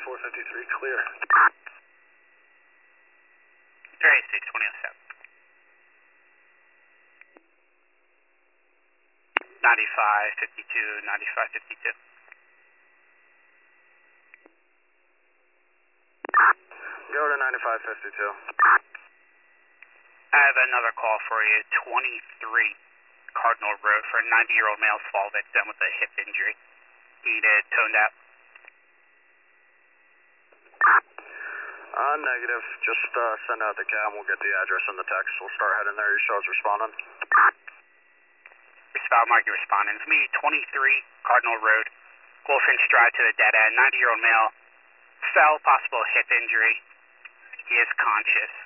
453, clear. Dre, 62007. 9552, 9552. Go to 9552. I have another call for you, 23 Cardinal Road for a 90-year-old male fall victim with a hip injury. Needed toned out. Negative. Just send out the cab. We'll get the address and the text. We'll start heading there. Your show's responding. Respond, mark your responding. It's me, 23 Cardinal Road, Goldfinch Drive to the dead end. 90-year-old male, fell, possible hip injury. He is conscious.